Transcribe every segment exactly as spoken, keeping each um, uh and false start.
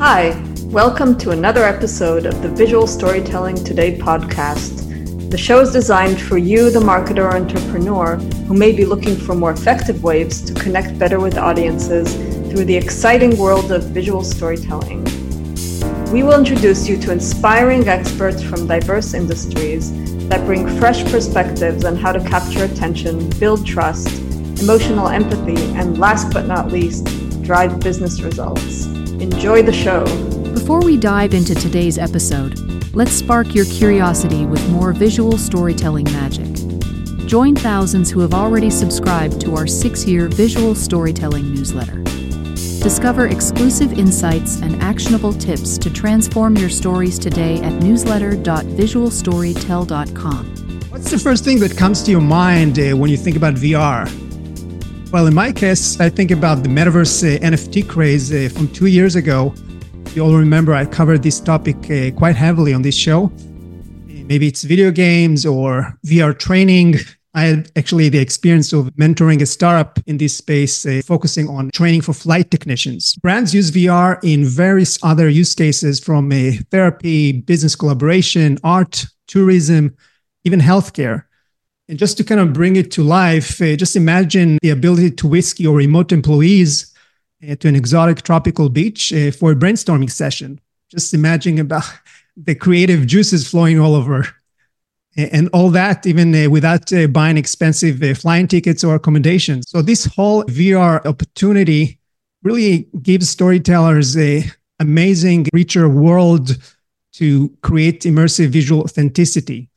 Hi, welcome to another episode of the Visual Storytelling Today podcast. The show is designed for you, the marketer or entrepreneur, who may be looking for more effective ways to connect better with audiences through the exciting world of visual storytelling. We will introduce you to inspiring experts from diverse industries that bring fresh perspectives on how to capture attention, build trust, emotional empathy, and last but not least, drive business results. Enjoy the show. Before we dive into today's episode, let's spark your curiosity with more visual storytelling magic. Join thousands who have already subscribed to our six-year visual storytelling newsletter. Discover exclusive insights and actionable tips to transform your stories today at newsletter dot visual storytell dot com. What's the first thing that comes to your mind uh, when you think about V R? Well, in my case, I think about the metaverse uh, N F T craze uh, from two years ago. You all remember I covered this topic uh, quite heavily on this show. Maybe it's video games or V R training. I had actually the experience of mentoring a startup in this space, uh, focusing on training for flight technicians. Brands use V R in various other use cases, from uh, therapy, business collaboration, art, tourism, even healthcare. And just to kind of bring it to life, uh, just imagine the ability to whisk your remote employees uh, to an exotic tropical beach uh, for a brainstorming session. Just imagine about the creative juices flowing all over. And all that, even uh, without uh, buying expensive uh, flying tickets or accommodations. So this whole V R opportunity really gives storytellers a amazing, richer world to create immersive visual authenticity.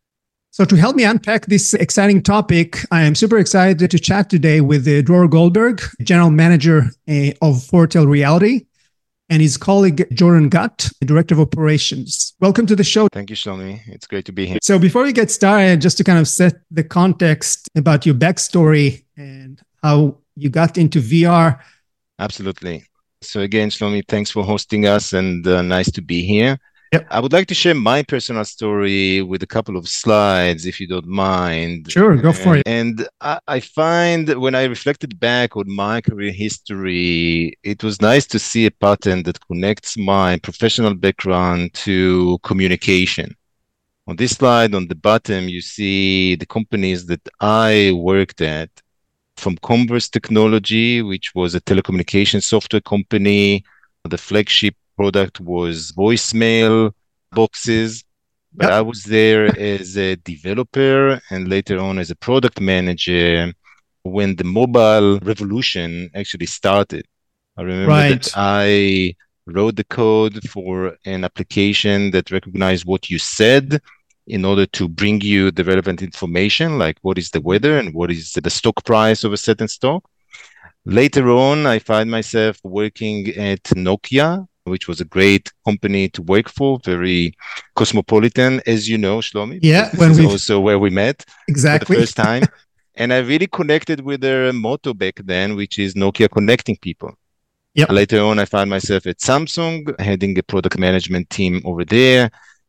So to help me unpack this exciting topic, I am super excited to chat today with uh, Dror Goldberg, General Manager uh, of Foretell Reality, and his colleague, Jordan Gutt, Director of Operations. Welcome to the show. Thank you, Shlomi. It's great to be here. So before we get started, just to kind of set the context about your backstory and how you got into V R. Absolutely. So again, Shlomi, thanks for hosting us, and uh, nice to be here. Yep. I would like to share my personal story with a couple of slides, if you don't mind. Sure, go for it. And I, I find when I reflected back on my career history, it was nice to see a pattern that connects my professional background to communication. On this slide, on the bottom, you see the companies that I worked at, from Converse Technology, which was a telecommunications software company. The flagship product was voicemail boxes, but Yep. I was there as a developer and later on as a product manager when the mobile revolution actually started. I remember Right. that I wrote the code for an application that recognized what you said in order to bring you the relevant information, like what is the weather and what is the stock price of a certain stock. Later on, I find myself working at Nokia, which was a great company to work for, very cosmopolitan, as you know, Shlomi. Yeah, This when is we also where we met exactly for the first time. And I really connected with their motto back then, which is Nokia connecting people. Yep. Later on, I found myself at Samsung, heading a product management team over there.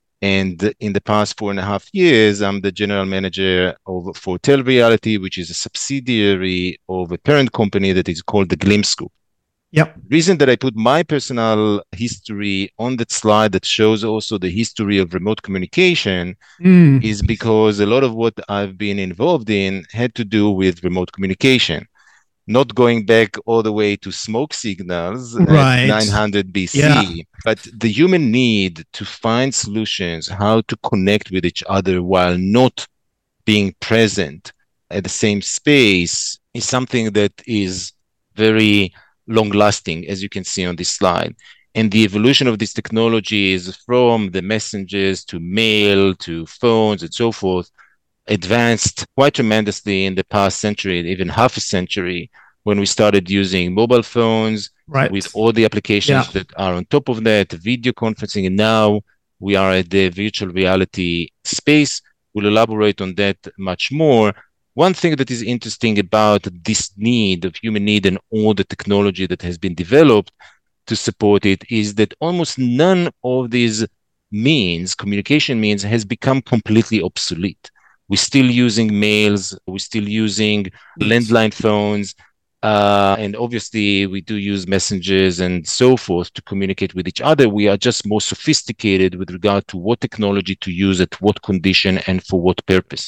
And in the past four and a half years, I'm the general manager of Foretell Reality, which is a subsidiary of a parent company that is called the Glimpse Group. Yep. The reason that I put my personal history on that slide that shows also the history of remote communication Mm. is because a lot of what I've been involved in had to do with remote communication. Not going back all the way to smoke signals Right. at nine hundred B C, Yeah. but the human need to find solutions, how to connect with each other while not being present at the same space, is something that is very long-lasting, as you can see on this slide. And the evolution of this technology is from the messengers to mail to phones and so forth, advanced quite tremendously in the past century, even half a century, when we started using mobile phones Right. with all the applications Yeah. that are on top of that, video conferencing, and now we are at the virtual reality space. We'll elaborate on that much more. One thing that is interesting about this need of human need and all the technology that has been developed to support it is that almost none of these means, communication means, has become completely obsolete. We're still using mails, we're still using Yes. landline phones, Uh, and obviously, we do use messengers and so forth to communicate with each other. We are just more sophisticated with regard to what technology to use at what condition and for what purpose.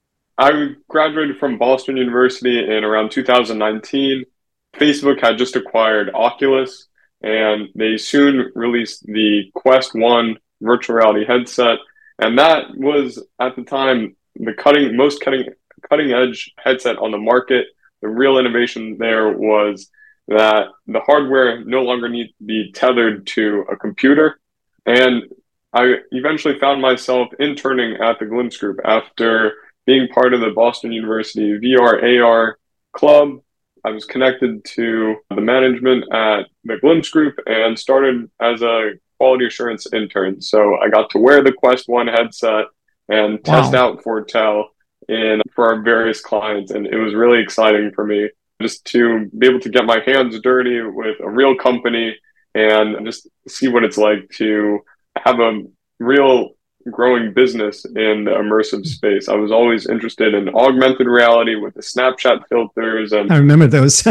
I graduated from Boston University in around two thousand nineteen. Facebook had just acquired Oculus, and they soon released the Quest one virtual reality headset. And that was, at the time, the cutting most cutting cutting edge headset on the market. The real innovation there was that the hardware no longer needs to be tethered to a computer. And I eventually found myself interning at the Glimpse Group after being part of the Boston University V R A R club. I was connected to the management at the Glimpse Group and started as a quality assurance intern. So I got to wear the Quest one headset and Wow. test out Fortel in for our various clients. And it was really exciting for me just to be able to get my hands dirty with a real company and just see what it's like to have a real growing business in the immersive space. I was always interested in augmented reality with the Snapchat filters and I remember those.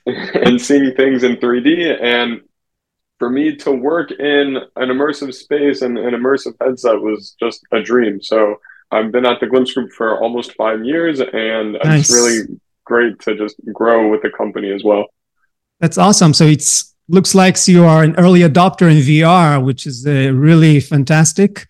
and seeing things in three D. And for me to work in an immersive space and an immersive headset was just a dream. So I've been at the Glimpse Group for almost five years, and Nice. it's really great to just grow with the company as well. That's awesome. So it's looks like you are an early adopter in V R, which is uh, really fantastic.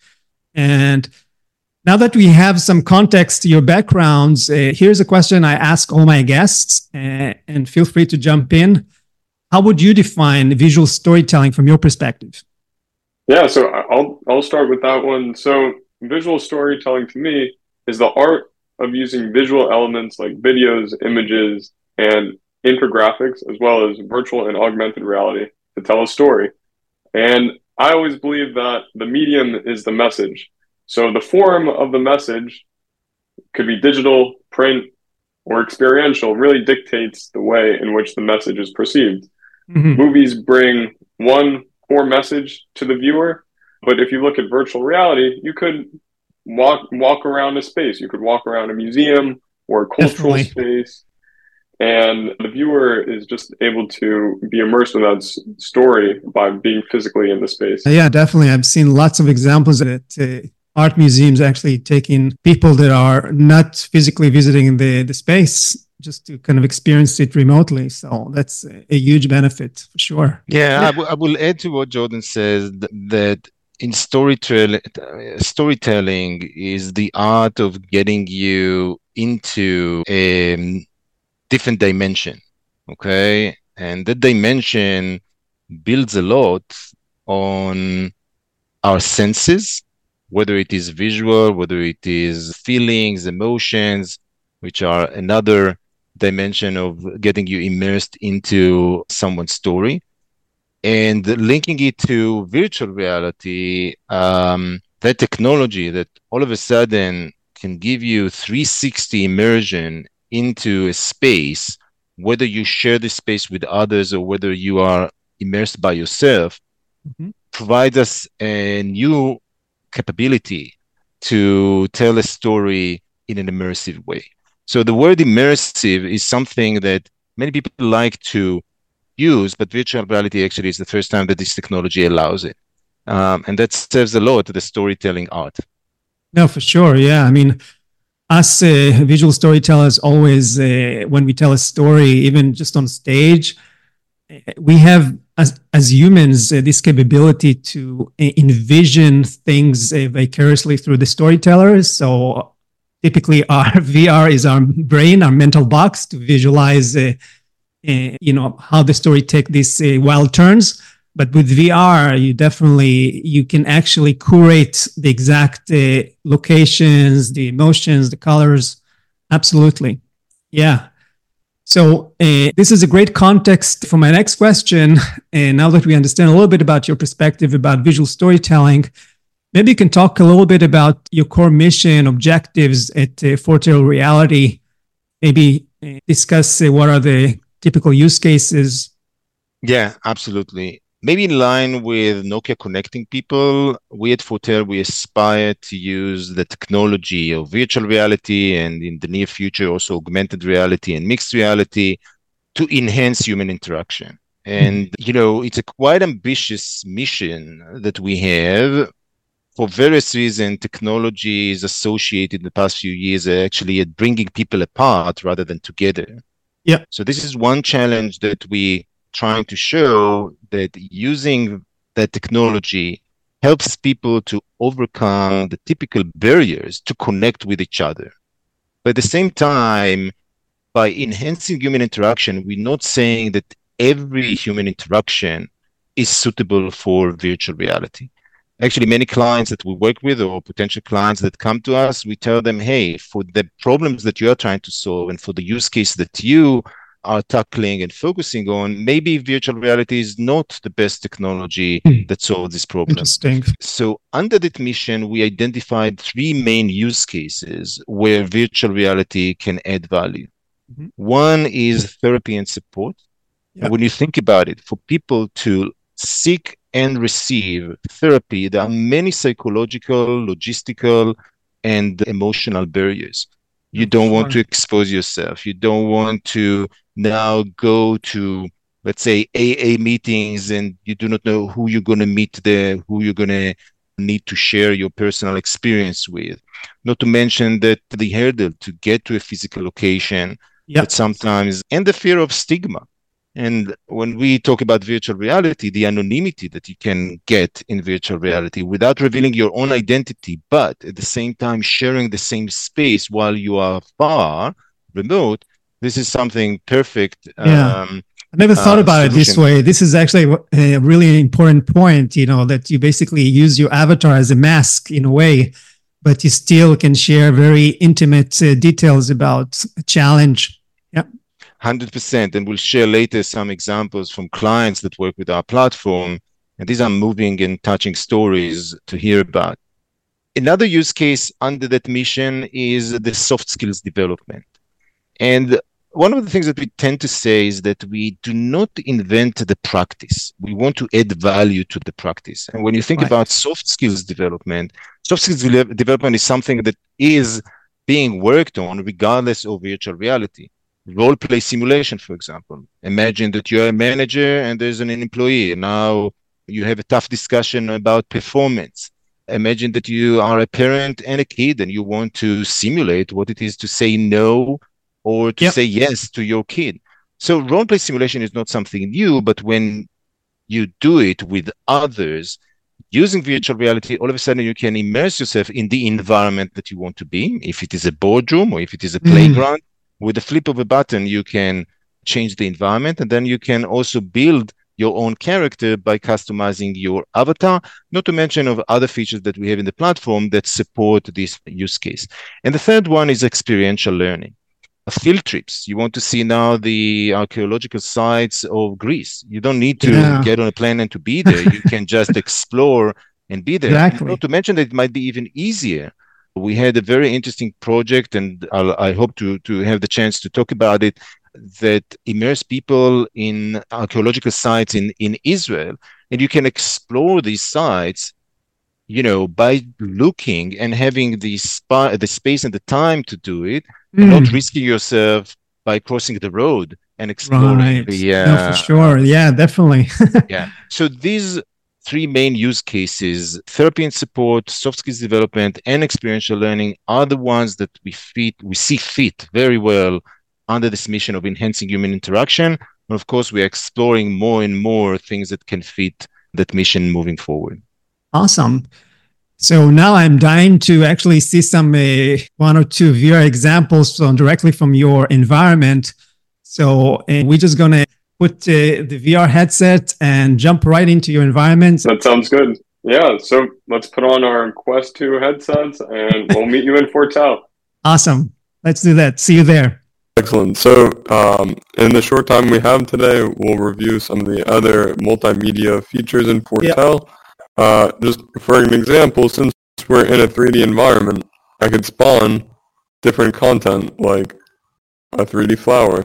And now that we have some context to your backgrounds, uh, here's a question I ask all my guests, uh, and feel free to jump in. How would you define visual storytelling from your perspective? Yeah, so I'll I'll start with that one. So visual storytelling to me is the art of using visual elements like videos, images, and infographics, as well as virtual and augmented reality to tell a story. And I always believe that the medium is the message. So the form of the message could be digital, print, or experiential, really dictates the way in which the message is perceived. Mm-hmm. Movies bring one core message to the viewer, but if you look at virtual reality, you could walk walk around a space. You could walk around a museum or a cultural Definitely. space, and the viewer is just able to be immersed in that s- story by being physically in the space. Yeah, definitely. I've seen lots of examples that uh, art museums actually taking people that are not physically visiting the, the space just to kind of experience it remotely. So that's a, a huge benefit for sure. Yeah, I, w- I will add to what Jordan says th- that in storytelling, storytelling is the art of getting you into a different dimension, okay? And that dimension builds a lot on our senses, whether it is visual, whether it is feelings, emotions, which are another dimension of getting you immersed into someone's story. And linking it to virtual reality, um, that technology that all of a sudden can give you three sixty immersion into a space, whether you share the space with others or whether you are immersed by yourself, Mhm. provides us a new capability to tell a story in an immersive way. So the word immersive is something that many people like to use, but virtual reality actually is the first time that this technology allows it. Um, and that serves a lot to the storytelling art. No, for sure. Yeah. I mean, us uh, visual storytellers always, uh, when we tell a story, even just on stage, uh, we have, as, as humans, uh, this capability to uh, envision things uh, vicariously through the storytellers. So typically our V R is our brain, our mental box to visualize uh, Uh, you know, how the story take these uh, wild turns. But with V R, you definitely, you can actually curate the exact uh, locations, the emotions, the colors. Absolutely. Yeah. So uh, this is a great context for my next question. And now that we understand a little bit about your perspective about visual storytelling, maybe you can talk a little bit about your core mission, objectives at uh, Fortel Reality. Maybe uh, discuss uh, what are the typical use cases. Yeah, absolutely. Maybe in line with Nokia connecting people, we at Fortel, we aspire to use the technology of virtual reality and in the near future also augmented reality and mixed reality to enhance human interaction. And, you know, it's a quite ambitious mission that we have. For various reasons, technology is associated in the past few years actually at bringing people apart rather than together. Yeah. So this is one challenge that we trying to show, that using that technology helps people to overcome the typical barriers to connect with each other. But at the same time, by enhancing human interaction, we're not saying that every human interaction is suitable for virtual reality. Actually, many clients that we work with or potential clients that come to us, we tell them, hey, for the problems that you are trying to solve and for the use case that you are tackling and focusing on, maybe virtual reality is not the best technology mm. that solves this problem. Interesting. So under that mission, we identified three main use cases where virtual reality can add value. Mm-hmm. One is therapy and support. Yep. And when you think about it, for people to seek and receive therapy, there are many psychological, logistical, and emotional barriers. You don't sure. want to expose yourself. You don't want to now go to, let's say, A A meetings, and you do not know who you're going to meet there, who you're going to need to share your personal experience with. Not to mention that the hurdle to get to a physical location, yep. that sometimes, and the fear of stigma. And when we talk about virtual reality, the anonymity that you can get in virtual reality without revealing your own identity, but at the same time sharing the same space while you are far remote, this is something perfect. Yeah. Um, I never thought uh, about solution. it this way. This is actually a really important point, you know, that you basically use your avatar as a mask in a way, but you still can share very intimate uh, details about a challenge. Yeah. one hundred percent. And we'll share later some examples from clients that work with our platform. And these are moving and touching stories to hear about. Another use case under that mission is the soft skills development. And one of the things that we tend to say is that we do not invent the practice. We want to add value to the practice. And when you think right. about soft skills development, soft skills development is something that is being worked on regardless of virtual reality. Role play simulation, for example. Imagine that you're a manager and there's an employee. Now you have a tough discussion about performance. Imagine that you are a parent and a kid and you want to simulate what it is to say no or to yep. say yes to your kid. So role play simulation is not something new, but when you do it with others using virtual reality, all of a sudden you can immerse yourself in the environment that you want to be. If it is a boardroom or if it is a playground, mm. with the flip of a button, you can change the environment, and then you can also build your own character by customizing your avatar, not to mention of other features that we have in the platform that support this use case. And the third one is experiential learning. Field trips. You want to see now the archaeological sites of Greece. You don't need to yeah. get on a plane and to be there. You can just explore and be there. Exactly. Not to mention that it might be even easier. We had a very interesting project, and I'll, I hope to, to have the chance to talk about it, that immerse people in archaeological sites in, in Israel. And you can explore these sites, you know, by looking and having the, spa, the space and the time to do it, mm. not risking yourself by crossing the road and exploring right. the... Uh, no, for sure. Yeah, definitely. yeah. So these three main use cases, therapy and support, soft skills development, and experiential learning, are the ones that we fit, we see fit very well under this mission of enhancing human interaction. And of course, we are exploring more and more things that can fit that mission moving forward. Awesome. So now I'm dying to actually see some uh, one or two V R examples from directly from your environment. So uh, we're just going to put uh, the V R headset and jump right into your environment. That sounds good. Yeah. So let's put on our Quest two headsets and we'll meet you in Fortel. Awesome. Let's do that. See you there. Excellent. So um, in the short time we have today, we'll review some of the other multimedia features in Fortel. Yep. Uh, just for an example, since we're in a three D environment, I could spawn different content like a three D flower.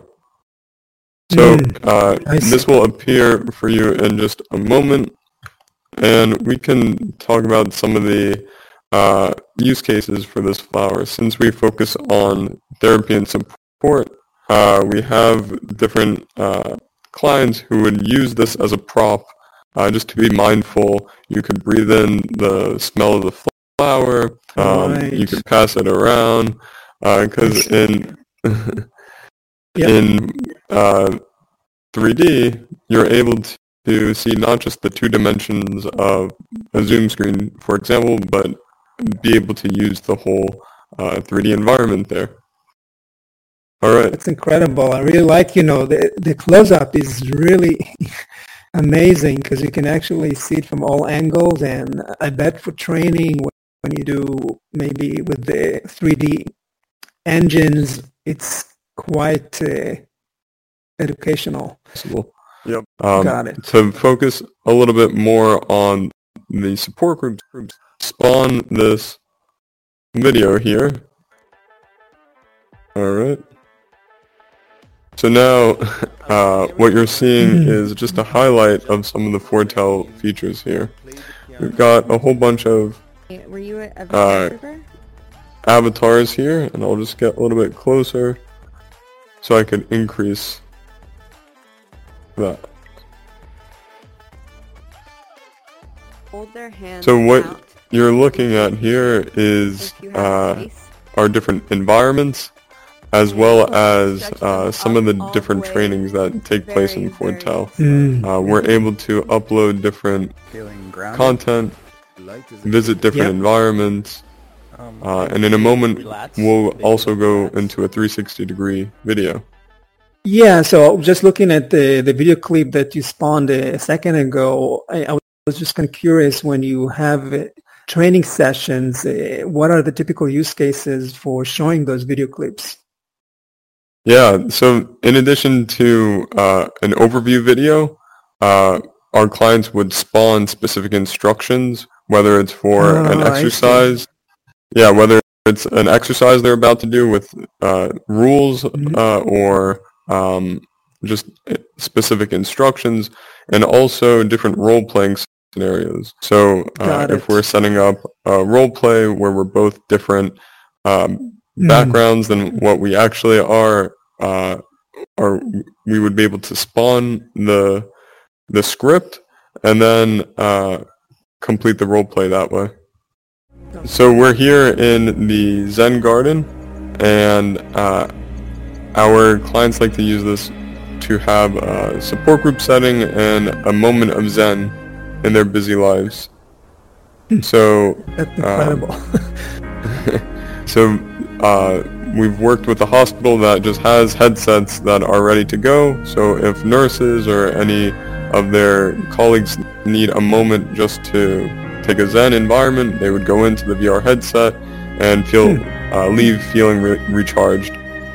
So uh, this will appear for you in just a moment, and we can talk about some of the uh, use cases for this flower. Since we focus on therapy and support, uh, we have different uh, clients who would use this as a prop, uh, just to be mindful. You could breathe in the smell of the flower. Um, right. You could pass it around, because uh, in yep. in uh, three D, you're able to to see not just the two dimensions of a zoom screen, for example, but be able to use the whole uh, three D environment there. All right. That's incredible. I really like, you know, the, the close-up is really amazing because you can actually see it from all angles, and I bet for training, when you do maybe with the three D engines, it's quite uh, educational. Yep. Um, Got it. To focus a little bit more on the support groups, spawn this video here. All right. So now uh, what you're seeing is just a highlight of some of the Foretell features here. We've got a whole bunch of Were you a uh, avatars here, and I'll just get a little bit closer so I can increase that. Hold their hands so what out. You're looking at here is uh, our different environments, as well as uh, some of the different trainings that take place in Foretell. Mm. Uh, we're able to upload different content, visit different yep. environments, uh, and in a moment we'll also go into a three sixty degree video. Yeah, so just looking at the, the video clip that you spawned a second ago, I, I was just kind of curious, when you have uh, training sessions, uh, what are the typical use cases for showing those video clips? Yeah, so in addition to uh, an overview video, uh, our clients would spawn specific instructions, whether it's for oh, an exercise, yeah, whether it's an exercise they're about to do with uh, rules mm-hmm. uh, or um, just specific instructions, and also different role-playing scenarios. So uh, if we're setting up a role play where we're both different um, backgrounds mm. than what we actually are, uh, or we would be able to spawn the the script and then uh, complete the role play that way. So we're here in the Zen Garden, and uh, our clients like to use this to have a support group setting and a moment of Zen in their busy lives. So that's incredible. Uh, so uh, we've worked with a hospital that just has headsets that are ready to go. So if nurses or any of their colleagues need a moment just to take a Zen environment, they would go into the V R headset and feel uh, leave feeling re- recharged.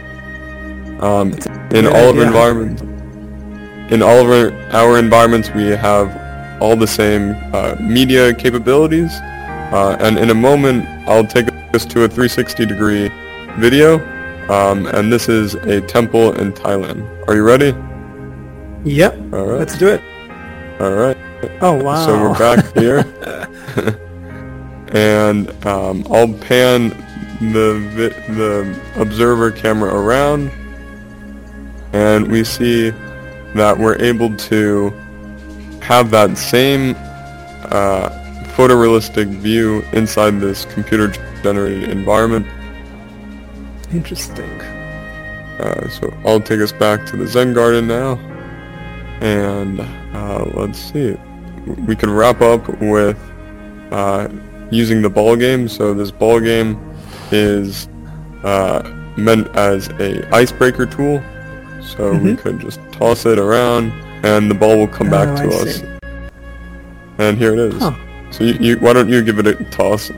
Um, in all of our environments, in all of our, our environments, we have all the same uh, media capabilities, uh, and in a moment I'll take us to a three sixty degree video, um, and this is a temple in Thailand. Are you ready? Yep. All right. Let's do it. All right. Oh wow. So we're back here, and um, I'll pan the vi- the observer camera around, and we see that we're able to have that same uh, photorealistic view inside this computer-generated environment. Interesting. Uh, so I'll take us back to the Zen Garden now, and uh, let's see. We can wrap up with uh, using the ball game. So this ball game is uh, meant as a icebreaker tool. So mm-hmm. we could just toss it around, and the ball will come back oh, to I us. see. And here it is. Huh. So you, you, why don't you give it a toss?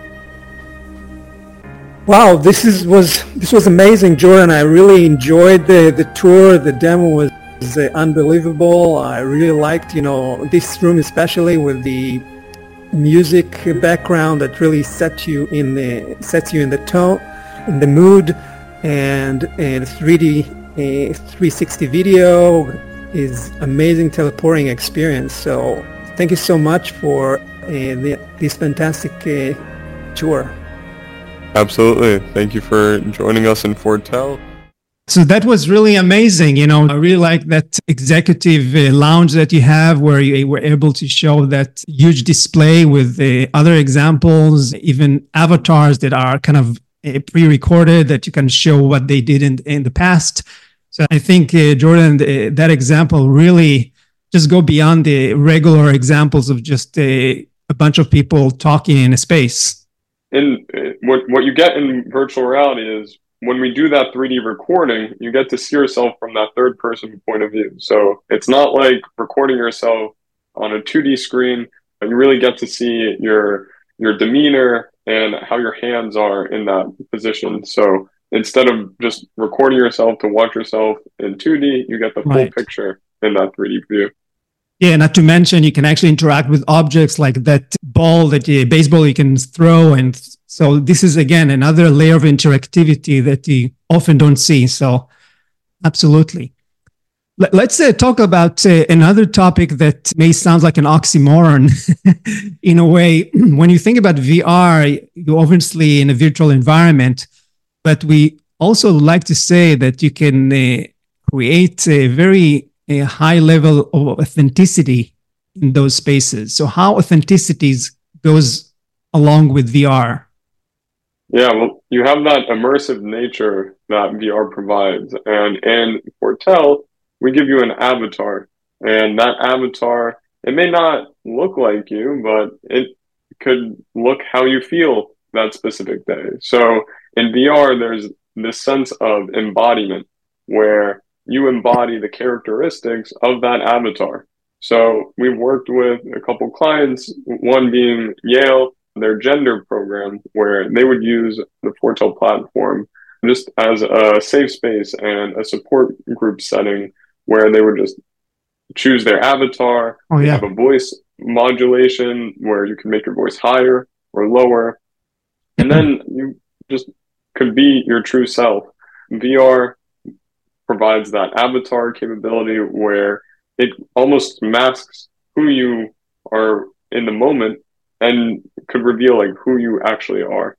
Wow, this is was this was amazing, Jordan. I really enjoyed the the tour. The demo was, was uh, unbelievable. I really liked, you know, this room especially with the music background that really set you in the sets you in the tone, in the mood, and and three D uh, three sixty video is amazing teleporting experience. So thank you so much for uh, the, this fantastic uh, tour. Absolutely. Thank you for joining us in Foretell. So that was really amazing. You know, I really like that executive uh, lounge that you have where you were able to show that huge display with uh, other examples, even avatars that are kind of uh, pre-recorded that you can show what they did in, in the past. So I think, uh, Jordan, uh, that example really just go beyond the regular examples of just a, a bunch of people talking in a space. And uh, what, what you get in virtual reality is when we do that three D recording, you get to see yourself from that third person point of view. So it's not like recording yourself on a two D screen, but you really get to see your your demeanor and how your hands are in that position. So instead of just recording yourself to watch yourself in two D, you get the full Right. picture in that three D view. Yeah, not to mention you can actually interact with objects like that ball, that you, baseball you can throw. And so this is, again, another layer of interactivity that you often don't see. So absolutely. Let, let's uh, talk about uh, another topic that may sound like an oxymoron in a way. When you think about V R, you're obviously in a virtual environment, but we also like to say that you can uh, create a very a high level of authenticity in those spaces. So how authenticity goes along with V R? Yeah, well, you have that immersive nature that V R provides. And in Foretell, we give you an avatar. And that avatar, it may not look like you, but it could look how you feel that specific day. So in V R, there's this sense of embodiment where you embody the characteristics of that avatar. So we've worked with a couple clients, one being Yale, their gender program, where they would use the Foretell platform just as a safe space and a support group setting where they would just choose their avatar. Oh, yeah. You have a voice modulation where you can make your voice higher or lower. And then you just could be your true self. V R provides that avatar capability where it almost masks who you are in the moment and could reveal like who you actually are.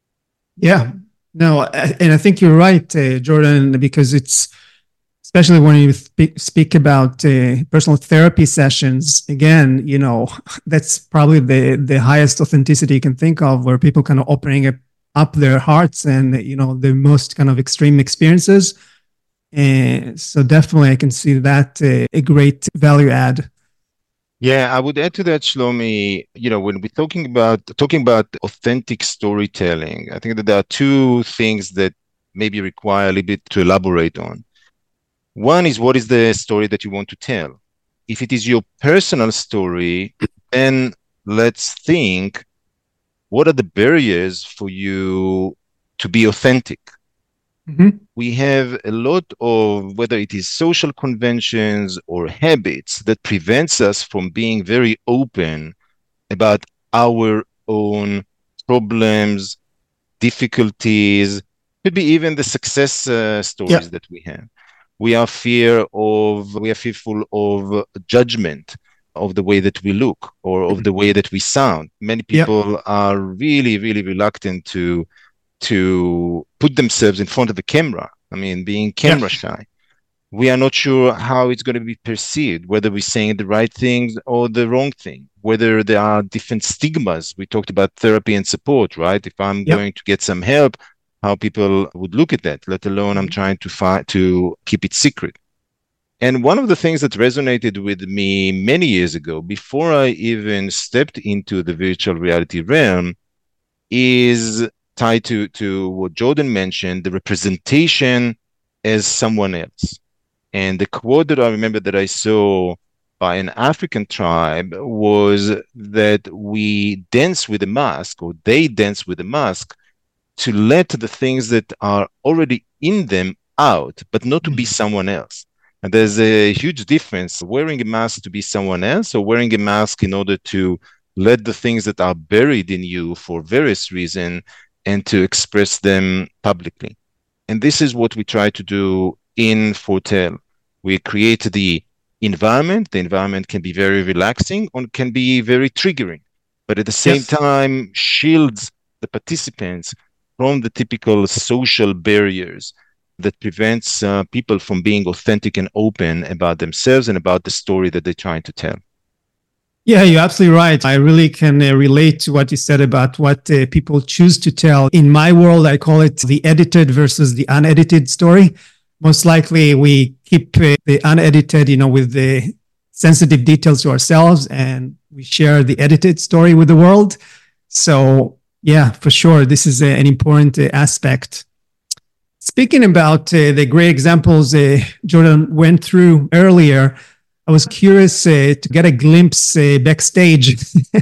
Yeah, no, and I think you're right, uh, Jordan, because it's especially when you speak, speak about uh, personal therapy sessions. Again, you know, that's probably the the highest authenticity you can think of, where people kind of opening up their hearts and, you know, the most kind of extreme experiences. And so definitely I can see that uh, a great value add. Yeah, I would add to that, Shlomi, you know, when we're talking about talking about authentic storytelling, I think that there are two things that maybe require a little bit to elaborate on. One is, what is the story that you want to tell? If it is your personal story, then let's think, what are the barriers for you to be authentic? Mm-hmm. We have a lot of, whether it is social conventions or habits, that prevents us from being very open about our own problems, difficulties, could be even the success uh, stories Yeah. that we have. We are fear of, we are fearful of judgment of the way that we look or of the way that we sound. Many people Yeah. are really, really reluctant to to put themselves in front of the camera. I mean, being camera Yeah. shy. We are not sure how it's going to be perceived, whether we're saying the right things or the wrong thing, whether there are different stigmas. We talked about therapy and support, right? If I'm Yep. going to get some help, how people would look at that, let alone I'm trying to find to keep it secret. And one of the things that resonated with me many years ago, before I even stepped into the virtual reality realm, is tied to, to what Jordan mentioned, the representation as someone else. And the quote that I remember that I saw by an African tribe was that we dance with a mask, or they dance with a mask, to let the things that are already in them out, but not to be someone else. And there's a huge difference wearing a mask to be someone else, or wearing a mask in order to let the things that are buried in you for various reasons and to express them publicly. And this is what we try to do in Foretell. We create the environment. The environment can be very relaxing or can be very triggering, but at the same Yes. time shields the participants from the typical social barriers that prevents uh, people from being authentic and open about themselves and about the story that they're trying to tell. Yeah, you're absolutely right. I really can uh, relate to what you said about what uh, people choose to tell. In my world, I call it the edited versus the unedited story. Most likely, we keep uh, the unedited, you know, with the sensitive details to ourselves, and we share the edited story with the world. So, yeah, for sure, this is uh, an important uh, aspect. Speaking about uh, the great examples uh, Jordan went through earlier, I was curious uh, to get a glimpse uh, backstage.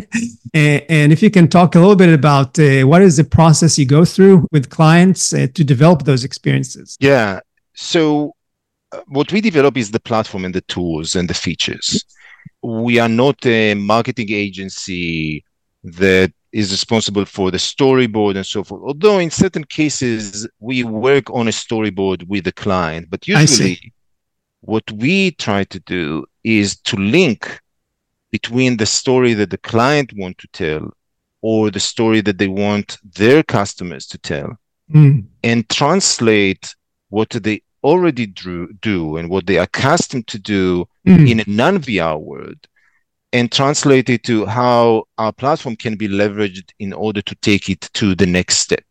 and, and if you can talk a little bit about uh, what is the process you go through with clients uh, to develop those experiences. Yeah. So uh, what we develop is the platform and the tools and the features. We are not a marketing agency that is responsible for the storyboard and so forth. Although in certain cases, we work on a storyboard with the client, but usually what we try to do is to link between the story that the client want to tell or the story that they want their customers to tell mm. and translate what they already drew, do and what they are accustomed to do mm. in a non-V R world, and translate it to how our platform can be leveraged in order to take it to the next step.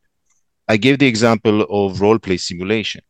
I gave the example of role-play simulation.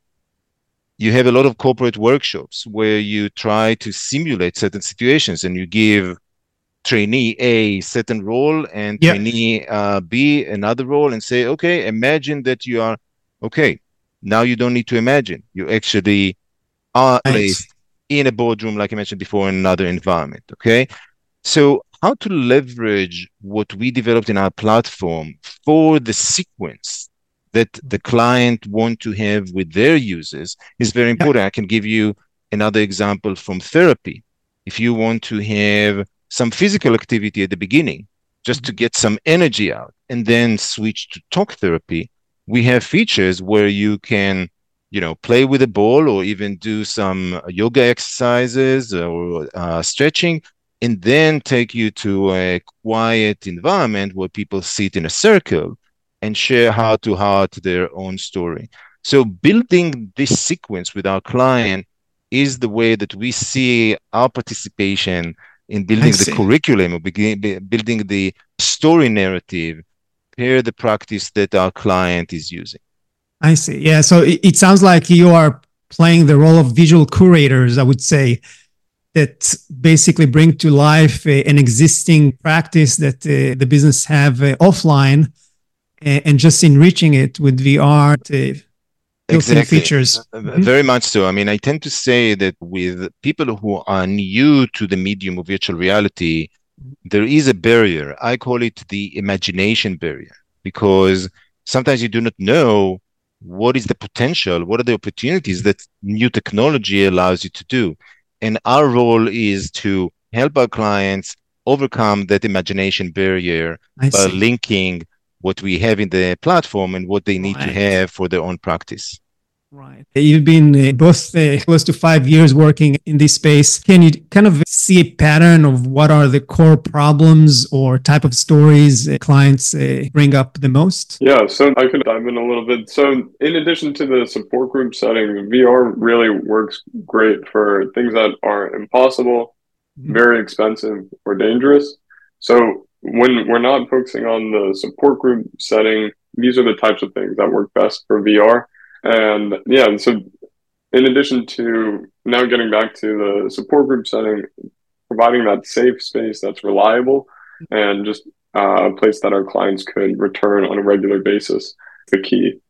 You have a lot of corporate workshops where you try to simulate certain situations and you give trainee A certain role and yep. trainee uh, B another role and say, okay, imagine that you are, okay, now you don't need to imagine. You actually are nice. placed in a boardroom, like I mentioned before, in another environment, okay? So how to leverage what we developed in our platform for the sequence that the client want to have with their users is very important. I can give you another example from therapy. If you want to have some physical activity at the beginning, just to get some energy out, and then switch to talk therapy, we have features where you can, you know, play with a ball or even do some yoga exercises or uh, stretching, and then take you to a quiet environment where people sit in a circle and share heart-to-heart their own story. So building this sequence with our client is the way that we see our participation in building the curriculum, or begin, building the story narrative, per the practice that our client is using. I see. Yeah. So it, it sounds like you are playing the role of visual curators, I would say, that basically bring to life uh, an existing practice that uh, the business have uh, offline, and, and just enriching it with V R to exactly. features. Uh, mm-hmm. Very much so. I mean, I tend to say that with people who are new to the medium of virtual reality, there is a barrier. I call it the imagination barrier, because sometimes you do not know what is the potential, what are the opportunities that new technology allows you to do. And our role is to help our clients overcome that imagination barrier I by see. linking what we have in the platform and what they need right. to have for their own practice. Right. You've been uh, both uh, close to five years working in this space. Can you kind of see a pattern of what are the core problems or type of stories uh, clients uh, bring up the most? Yeah, so I could dive in a little bit. So in addition to the support group setting, V R really works great for things that are impossible, mm-hmm. very expensive, or dangerous. So when we're not focusing on the support group setting, these are the types of things that work best for V R. And yeah, so in addition to now getting back to the support group setting, providing that safe space that's reliable and just uh, a place that our clients could return on a regular basis, the key.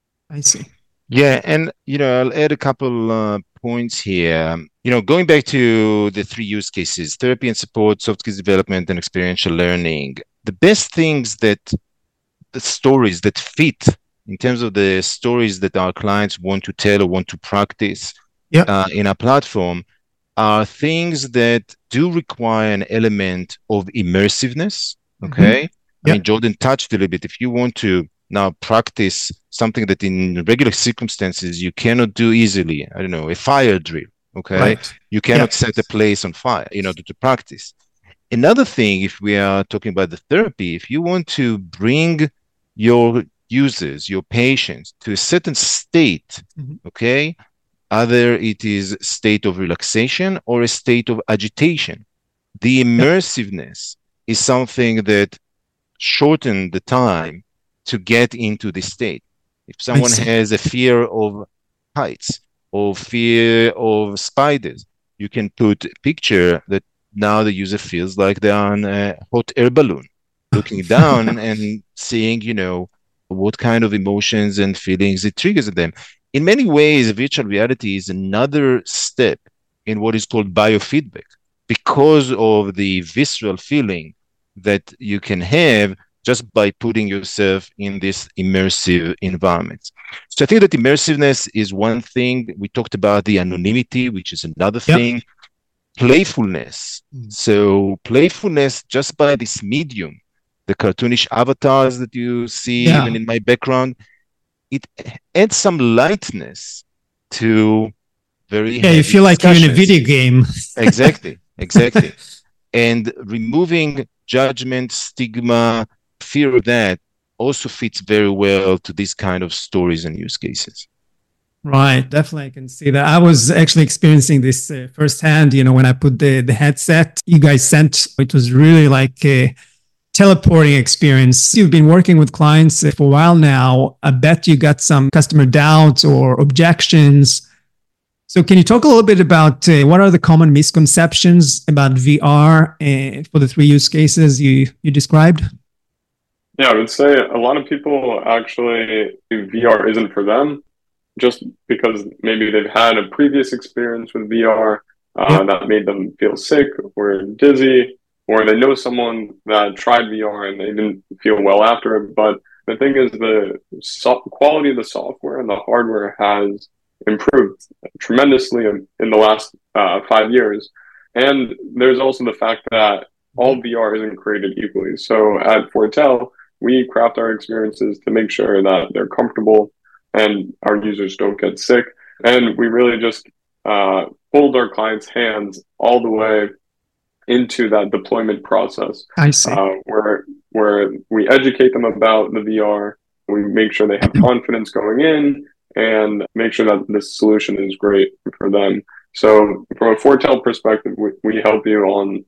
I see. Yeah, and you know, I'll add a couple uh, points here. You know, going back to the three use cases, therapy and support, soft skills development, and experiential learning, the best things that the stories that fit in terms of the stories that our clients want to tell or want to practice yep. uh, in our platform are things that do require an element of immersiveness, okay? Mm-hmm. I yep. mean, Jordan touched a little bit. If you want to now practice something that in regular circumstances you cannot do easily, I don't know, a fire drill, okay? Right. You cannot yep. set a place on fire in order to practice. Another thing, if we are talking about the therapy, if you want to bring your users, your patients, to a certain state, mm-hmm. okay? Either it is state of relaxation or a state of agitation. The immersiveness yep. is something that shortens the time to get into this state. If someone has a fear of heights or fear of spiders, you can put a picture that now the user feels like they're on a hot air balloon, looking down and seeing, you know, what kind of emotions and feelings it triggers in them. In many ways, virtual reality is another step in what is called biofeedback, because of the visceral feeling that you can have just by putting yourself in this immersive environment. So I think that immersiveness is one thing. We talked about the anonymity, which is another yep. thing. Playfulness. Mm. So playfulness just by this medium, the cartoonish avatars that you see yeah. even in my background, it adds some lightness to very yeah you feel like you're in a video game. exactly exactly and removing judgment, stigma, fear of that also fits very well to these kind of stories and use cases. Right, definitely I can see that. I was actually experiencing this uh, firsthand, you know, when I put the the headset you guys sent. It was really like a teleporting experience. You've been working with clients for a while now. I bet you got some customer doubts or objections. So can you talk a little bit about uh, what are the common misconceptions about V R uh, for the three use cases you, you described? Yeah, I would say a lot of people actually, V R isn't for them just because maybe they've had a previous experience with V R uh, yep. that made them feel sick or dizzy, or they know someone that tried V R and they didn't feel well after it. But the thing is, the so- quality of the software and the hardware has improved tremendously in, in the last uh, five years. And there's also the fact that all V R isn't created equally. So at Foretell, we craft our experiences to make sure that they're comfortable and our users don't get sick. And we really just uh, hold our clients' hands all the way into that deployment process. I see. Uh, where, where we educate them about the V R, we make sure they have confidence going in, and make sure that this solution is great for them. So from a Foretell perspective, we, we help you on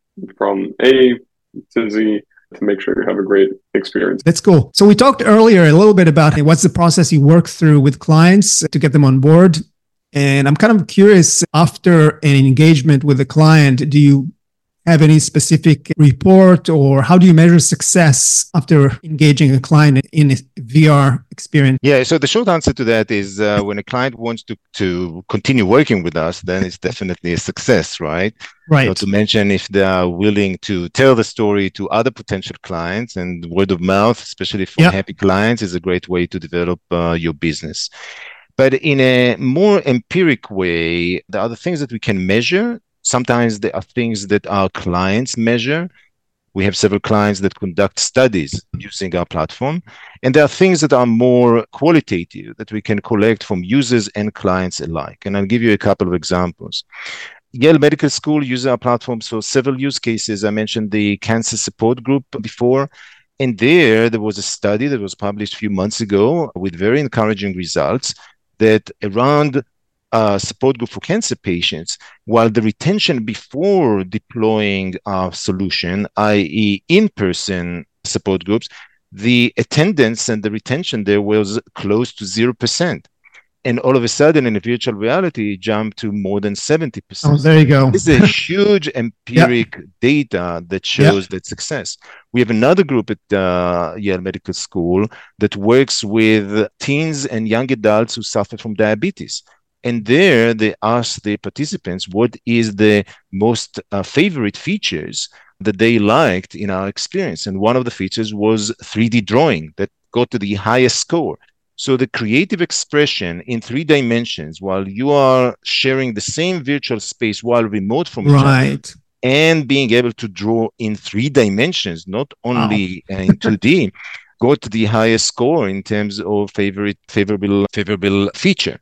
from A to Z to make sure you have a great experience. That's cool. So we talked earlier a little bit about what's the process you work through with clients to get them on board. And I'm kind of curious, after an engagement with a client, do you have any specific report, or how do you measure success after engaging a client in a V R experience? Yeah, so the short answer to that is uh, when a client wants to, to continue working with us, then it's definitely a success, right? Right. Not to mention if they are willing to tell the story to other potential clients, and word of mouth, especially from yep. happy clients, is a great way to develop uh, your business. But in a more empiric way, there are the things that we can measure. Sometimes there are things that our clients measure. We have several clients that conduct studies using our platform. And there are things that are more qualitative that we can collect from users and clients alike. And I'll give you a couple of examples. Yale Medical School uses our platform for several use cases. I mentioned the cancer support group before. And there, there was a study that was published a few months ago with very encouraging results that around Uh, support group for cancer patients, while the retention before deploying our solution, that is in-person support groups, the attendance and the retention there was close to zero percent. And all of a sudden, in a virtual reality, it jumped to more than seventy percent. Oh, there you go. This is a huge empiric yep. data that shows yep. that success. We have another group at uh, Yale Medical School that works with teens and young adults who suffer from diabetes. And there they ask the participants what is the most uh, favorite features that they liked in our experience. And one of the features was three D drawing that got to the highest score. So the creative expression in three dimensions while you are sharing the same virtual space while remote from each right. other, and being able to draw in three dimensions, not only wow. in two D, got to the highest score in terms of favorite favorable favorable feature.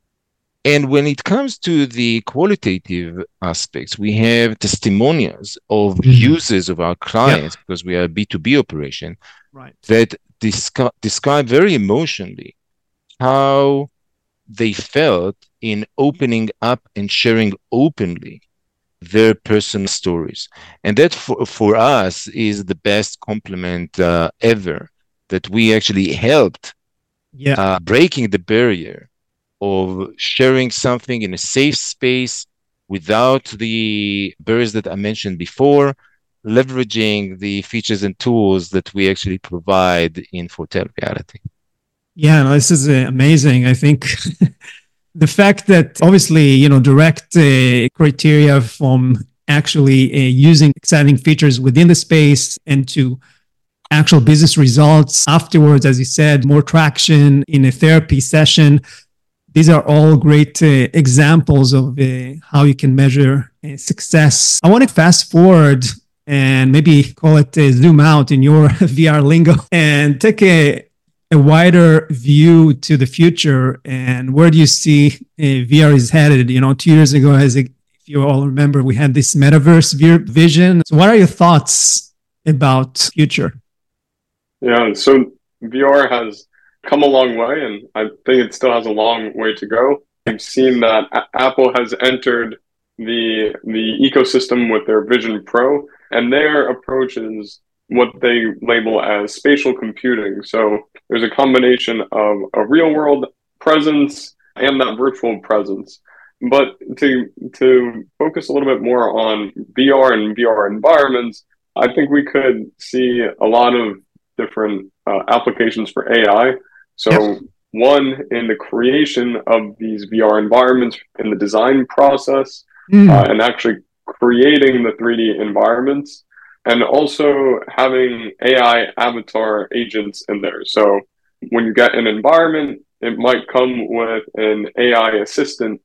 And when it comes to the qualitative aspects, we have testimonials of mm-hmm. users of our clients, yep. because we are a B two B operation, right. that descri- describe very emotionally how they felt in opening up and sharing openly their personal stories. And that for, for us is the best compliment uh, ever, that we actually helped Yeah. uh, breaking the barrier of sharing something in a safe space without the barriers that I mentioned before, leveraging the features and tools that we actually provide in Foretell Reality. Yeah, no, this is uh, amazing. I think the fact that obviously, you know, direct uh, criteria from actually uh, using exciting features within the space and to actual business results afterwards, as you said, more traction in a therapy session. These are all great uh, examples of uh, how you can measure uh, success. I want to fast forward and maybe call it uh, zoom out in your V R lingo and take a, a wider view to the future. And where do you see uh, V R is headed? You know, two years ago, as a, if you all remember, we had this metaverse vision. So what are your thoughts about future? Yeah, so V R has come a long way, and I think it still has a long way to go. We've seen that a- Apple has entered the the ecosystem with their Vision Pro, and their approach is what they label as spatial computing. So there's a combination of a real world presence and that virtual presence. But to to focus a little bit more on V R and V R environments, I think we could see a lot of different uh, applications for A I. So yep. One, in the creation of these V R environments in the design process, mm. uh, and actually creating the three D environments, and also having A I avatar agents in there. So when you get an environment, it might come with an A I assistant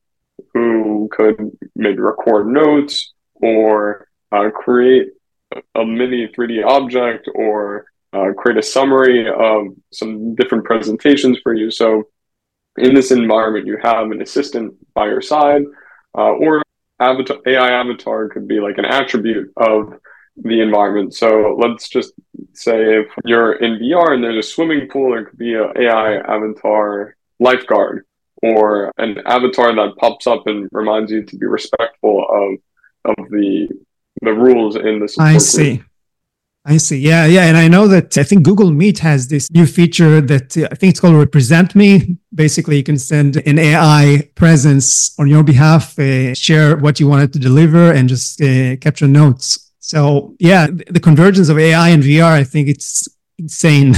who could maybe record notes or uh, create a mini three D object or uh, create a summary of some different presentations for you. So in this environment, you have an assistant by your side, uh, or avatar, A I avatar could be like an attribute of the environment. So let's just say if you're in V R and there's a swimming pool, there could be an A I avatar lifeguard or an avatar that pops up and reminds you to be respectful of of the the rules in the support I see. group. I see. Yeah, yeah. And I know that I think Google Meet has this new feature that uh, I think it's called Represent Me. Basically, you can send an A I presence on your behalf, uh, share what you wanted to deliver, and just uh, capture notes. So, yeah, the convergence of A I and V R, I think it's insane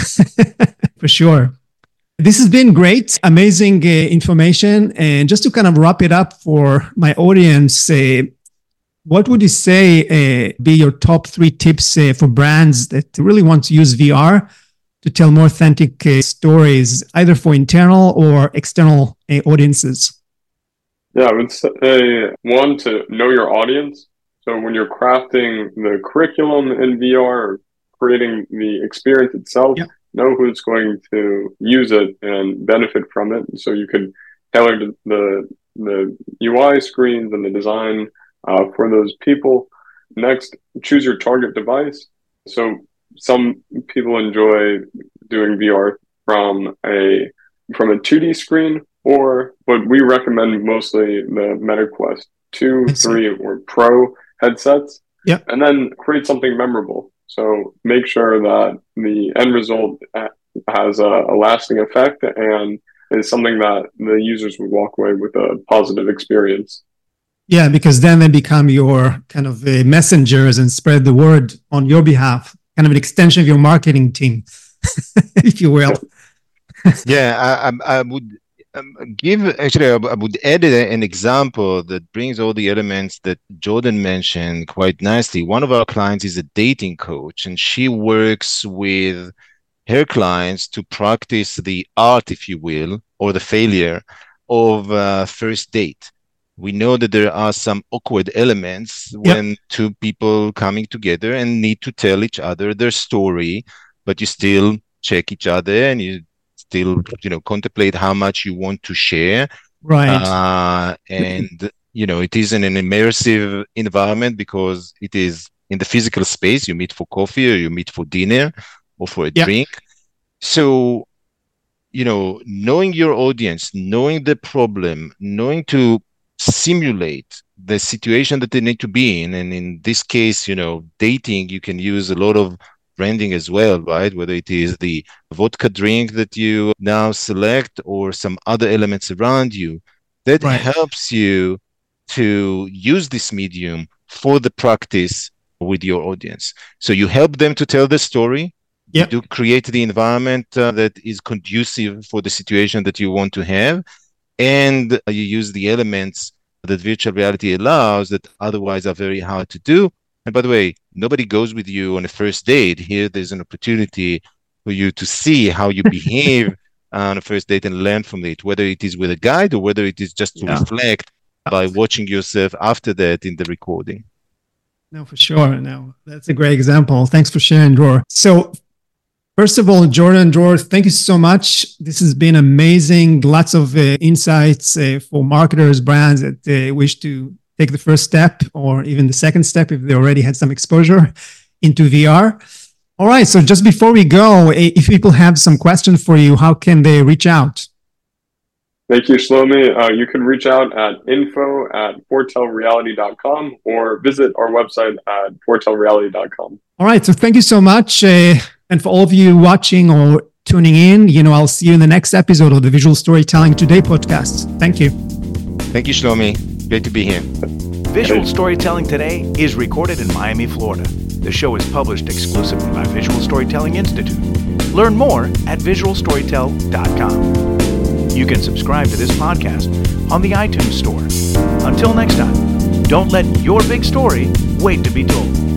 for sure. This has been great, amazing uh, information. And just to kind of wrap it up for my audience, uh, what would you say uh, be your top three tips uh, for brands that really want to use V R to tell more authentic uh, stories, either for internal or external uh, audiences? Yeah, I would say one, to know your audience. So when you're crafting the curriculum in V R or creating the experience itself, yeah. know who's going to use it and benefit from it. So you can tailor the, the U I screens and the design Uh, for those people. Next, choose your target device. So some people enjoy doing V R from a from a two D screen, or what we recommend mostly the MetaQuest two, three, or Pro headsets. Yeah. And then create something memorable. So make sure that the end result has a, a lasting effect and is something that the users would walk away with a positive experience. Yeah, because then they become your kind of uh, messengers and spread the word on your behalf, kind of an extension of your marketing team, if you will. Yeah, I, I would um, give, actually, I would add an example that brings all the elements that Jordan mentioned quite nicely. One of our clients is a dating coach, and she works with her clients to practice the art, if you will, or the failure of uh, first date. We know that there are some awkward elements when yep. two people coming together and need to tell each other their story, but you still check each other and you still, you know, contemplate how much you want to share. Right. Uh, and, you know, it is in an immersive environment because it is in the physical space. You meet for coffee or you meet for dinner or for a yep. drink. So, you know, knowing your audience, knowing the problem, knowing to simulate the situation that they need to be in. And in this case, you know, dating, you can use a lot of branding as well, right? Whether it is the vodka drink that you now select or some other elements around you, that Right. helps you to use this medium for the practice with your audience. So you help them to tell the story. Yep. You do create the environment uh, that is conducive for the situation that you want to have. And uh, you use the elements that virtual reality allows that otherwise are very hard to do. And by the way, nobody goes with you on a first date. Here, there's an opportunity for you to see how you behave on a first date and learn from it, whether it is with a guide or whether it is just to Yeah. reflect by watching yourself after that in the recording. No, for sure. No, that's a great example. Thanks for sharing, Dror. So, first of all, Jordan, Dror, thank you so much. This has been amazing. Lots of uh, insights uh, for marketers, brands that uh, wish to take the first step or even the second step if they already had some exposure into V R. All right. So just before we go, if people have some questions for you, how can they reach out? Thank you, Shlomi. Uh, you can reach out at info at foretell reality dot com or visit our website at foretell reality dot com. All right. So thank you so much. Uh, and for all of you watching or tuning in, you know, I'll see you in the next episode of the Visual Storytelling Today podcast. Thank you. Thank you, Shlomi. Great to be here. Visual Storytelling Today is recorded in Miami, Florida. The show is published exclusively by Visual Storytelling Institute. Learn more at visual storytell dot com. You can subscribe to this podcast on the iTunes Store. Until next time, don't let your big story wait to be told.